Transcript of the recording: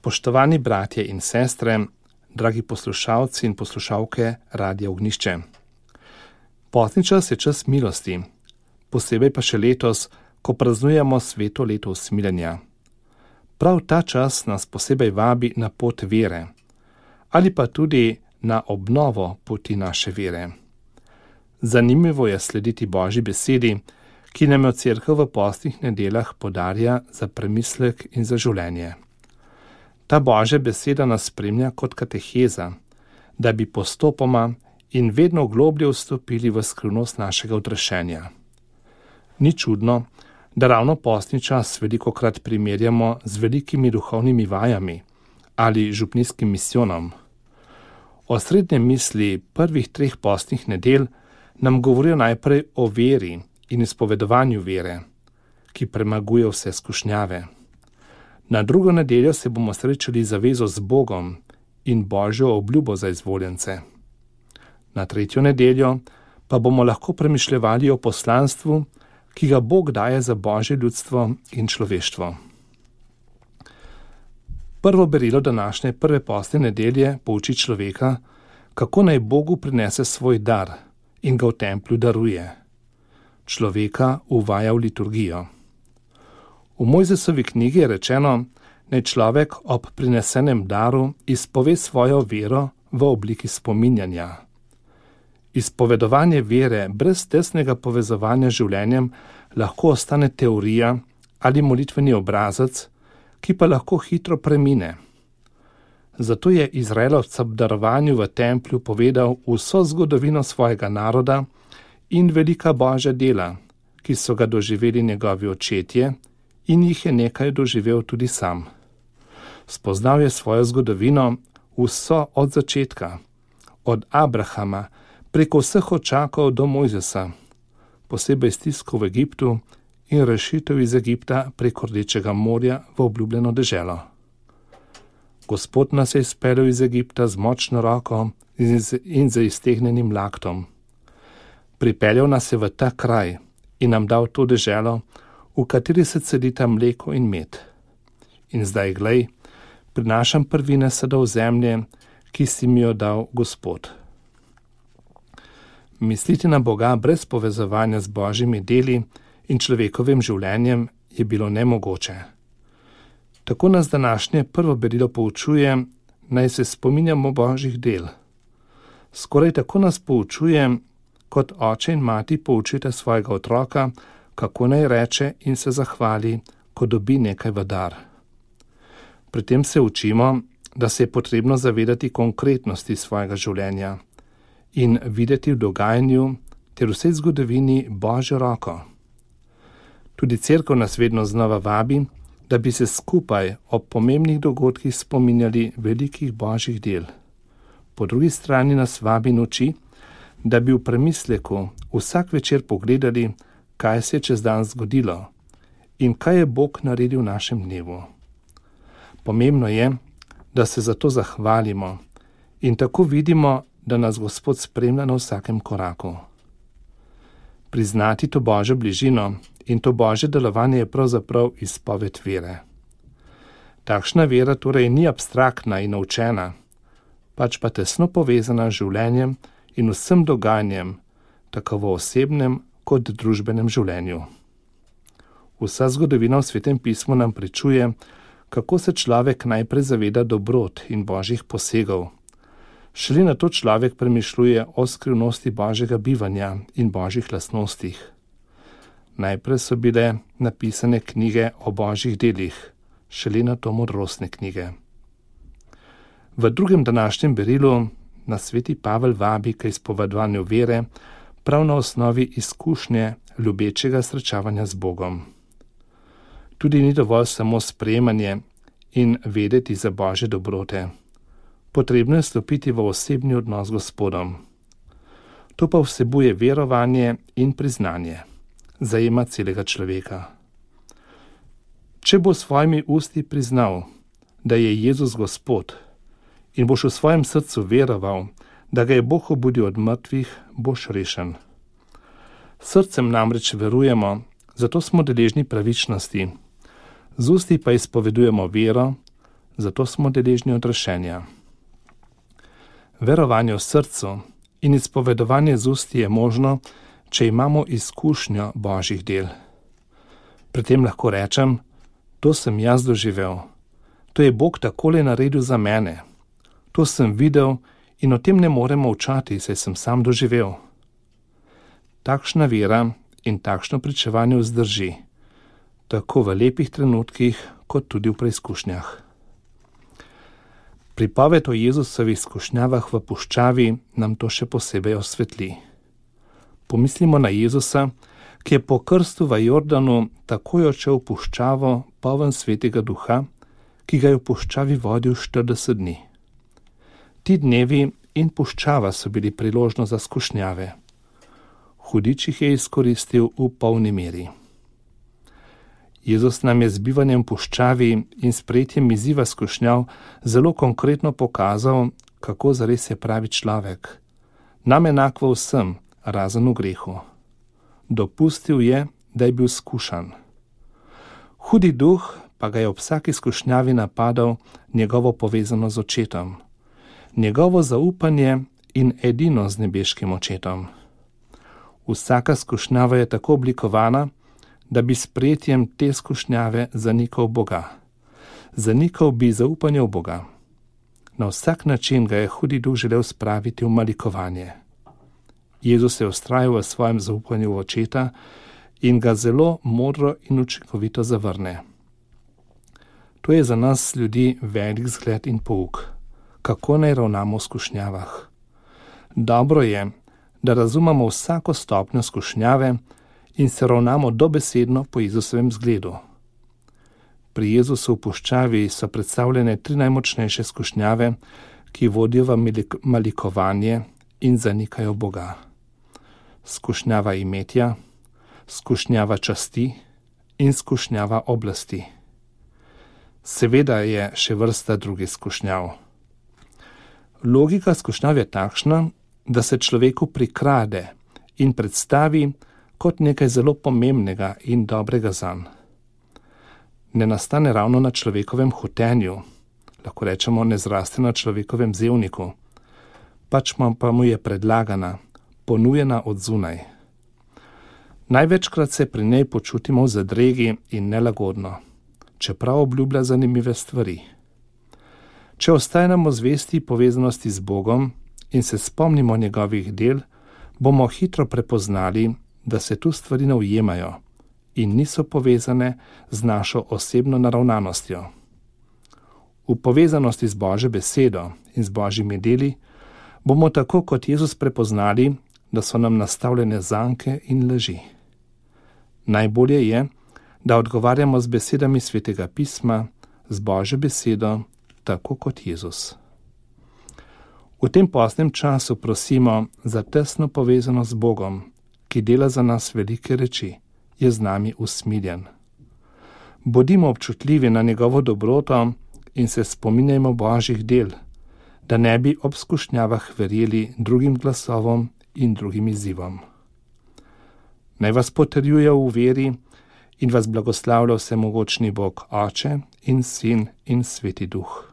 Spoštovani bratje in sestre, dragi poslušalci in poslušalke Radia Ognjišče. Postni čas je čas milosti, posebej pa še letos, ko praznujemo sveto leto usmiljenja. Prav ta čas nas posebej vabi na pot vere, ali pa tudi na obnovo poti naše vere. Zanimivo je slediti Božji besedi, ki nam jo Cerkev v postnih nedeljah podarja za premislek in za življenje. Ta Božja beseda nas spremlja kot kateheza, da bi postopoma in vedno globlje vstopili v skrivnost našega odrešenja. Ni čudno, da ravno postni čas velikokrat primerjamo z velikimi duhovnimi vajami ali župnijskim misijonom. Osrednje misli prvih 3 postnih nedelj nam govorijo najprej o veri in izpovedovanju vere, ki premaguje vse skušnjave. Na drugo nedeljo se bomo srečali zavezo z Bogom in Božjo obljubo za izvoljence. Na 3. nedeljo pa bomo lahko premišljevali o poslanstvu, ki ga Bog daje za Božje ljudstvo in človeštvo. Prvo berilo današnje prve postne nedelje pouči človeka, kako naj Bogu prinese svoj dar in ga v templju daruje. Človeka uvaja v liturgijo. V Mojzesovi knjigi je rečeno, naj človek ob prinesenem daru izpove svojo vero v obliki spominjanja. Izpovedovanje vere brez tesnega povezovanja z življenjem lahko ostane teorija ali molitveni obrazac, ki pa lahko hitro premine. Zato je Izraelovec ob darovanju v templju povedal vso zgodovino svojega naroda in velika Božja dela, ki so ga doživeli njegovi očetje in jih je nekaj doživel tudi sam. Spoznal je svojo zgodovino vso od začetka, od Abrahama preko vseh očakov do Mojzesa, posebej stisko v Egiptu in rešitev iz Egipta preko Rdečega morja v obljubljeno deželo. Gospod nas je izpeljal iz Egipta z močno roko in z iztegnjenim laktom. Pripeljal nas je v ta kraj in nam dal to deželo, v kateri se cedita mleko in med. In zdaj, glej, prinašam prvine sadov zemlje, ki si mi jo dal Gospod. Misliti na Boga brez povezovanja z Božjimi deli in človekovim življenjem je bilo nemogoče. Tako nas današnje prvo berilo poučuje, naj se spominjamo Božjih del. Skoraj tako nas poučuje, kot oče in mati poučita svojega otroka, kako naj reče in se zahvali, ko dobi nekaj v dar. Pri tem se učimo, da se je potrebno zavedati konkretnosti svojega življenja in videti v dogajanju ter vsej zgodovini Božjo roko. Tudi Cerkev nas vedno znova vabi, da bi se skupaj ob pomembnih dogodkih spominjali velikih Božjih del. Po drugi strani nas vabi in uči, da bi v premisleku vsak večer pogledali, kaj se je čez dan zgodilo in kaj je Bog naredil v našem dnevu. Pomembno je, da se za to zahvalimo in tako vidimo, da nas Gospod spremlja na vsakem koraku. Priznati to Božjo bližino in to Božje delovanje je pravzaprav izpoved vere. Takšna vera torej ni abstraktna in naučena, pač pa tesno povezana z življenjem in vsem dogajanjem, tako v osebnem kot družbenem življenju. Vsa zgodovina v Svetem pismu nam pričuje, kako se človek najprej zaveda dobrot in Božjih posegov. Šele nato človek premišljuje o skrivnosti Božjega bivanja in Božjih lastnostih. Najprej so bile napisane knjige o Božjih delih, šele nato modrostne knjige. V drugem današnjem berilu nas sveti Pavel vabi k izpovedovanju vere prav na osnovi izkušnje ljubečega srečavanja z Bogom. Tudi ni dovolj samo sprejemanje in vedeti za Božje dobrote. Potrebno je stopiti v osebni odnos z Gospodom. To pa vsebuje verovanje in priznanje, zajema celega človeka. Če bo s svojimi usti priznal, da je Jezus Gospod, in boš v svojem srcu veroval, da ga je Bog obudil od mrtvih, boš rešen. Srcem namreč verujemo, zato smo deležni pravičnosti. Z usti pa izpovedujemo vero, zato smo deležni odrešenja. Verovanje v srcu in izpovedovanje z usti je možno, če imamo izkušnjo Božjih del. Pri tem lahko rečem, to sem jaz doživel, to je Bog takole naredil za mene, to sem videl in o tem ne morem molčati, saj sem sam doživel. Takšna vera in takšno pričevanje vzdrži, tako v lepih trenutkih, kot tudi v preizkušnjah. Pripoved o Jezusovih izkušnjavah v puščavi nam to še posebej osvetli. Pomislimo na Jezusa, ki je po krstu v Jordanu takoj odšel v puščavo, poln Svetega Duha, ki ga je v puščavi vodil 40 dni. Ti dnevi in puščava so bili priložnost za skušnjave. Hudič jih je izkoristil v polni meri. Jezus nam je z bivanjem v puščavi in sprejetjem izziva skušnjav zelo konkretno pokazal, kako zares je pravi človek. Nam enak v vsem, razen v grehu. Dopustil je, da je bil skušan. Hudi duh pa ga je ob vsaki skušnjavi napadal njegovo povezano z očetom, njegovo zaupanje in edino z nebeškim očetom. Vsaka skušnjava je tako oblikovana, da bi s sprejetjem te skušnjave zanikal Boga. Zanikal bi zaupanje v Boga. Na vsak način ga je hudi duh želel spraviti v malikovanje. Jezus je vztrajal v svojem zaupanju v očeta in ga zelo modro in učinkovito zavrne. To je za nas ljudi velik zgled in pouk, kako naj ravnamo v skušnjavah. Dobro je, da razumemo vsako stopnjo skušnjave in se ravnamo dobesedno po Jezusovem zgledu. Pri Jezusu v puščavi so predstavljene 3 najmočnejše skušnjave, ki vodijo v malikovanje in zanikajo Boga. Skušnjava imetja, skušnjava časti in skušnjava oblasti. Seveda je še vrsta drugih skušnjav. Logika skušnjav je takšna, da se človeku prikrade in predstavi kot nekaj zelo pomembnega in dobrega zanj. Ne nastane ravno na človekovem hotenju, lahko rečemo ne zraste na človekovem zevniku, pač pa mu je predlagana, ponujena od zunaj. Največkrat se pri njej počutimo v zadregi in nelagodno, čeprav obljublja zanimive stvari. Če ostajamo zvesti povezanosti z Bogom in se spomnimo njegovih del, bomo hitro prepoznali, da se tu stvari ne ujemajo in niso povezane z našo osebno naravnanostjo. V povezanosti z Božjo besedo in z Božjimi deli bomo tako kot Jezus prepoznali, da so nam nastavljene zanke in laži. Najbolje je, da odgovarjamo z besedami Svetega pisma, z Božjo besedo, tako kot Jezus. V tem postnem času prosimo za tesno povezanost z Bogom, ki dela za nas velike reči, je z nami usmiljen. Bodimo občutljivi na njegovo dobroto in se spominjajmo Božjih del, da ne bi ob skušnjavah verjeli drugim glasovom in drugim izzivom. Naj vas potrjuje v veri in vas blagoslavlja vsemogočni Bog, Oče in Sin in Sveti Duh.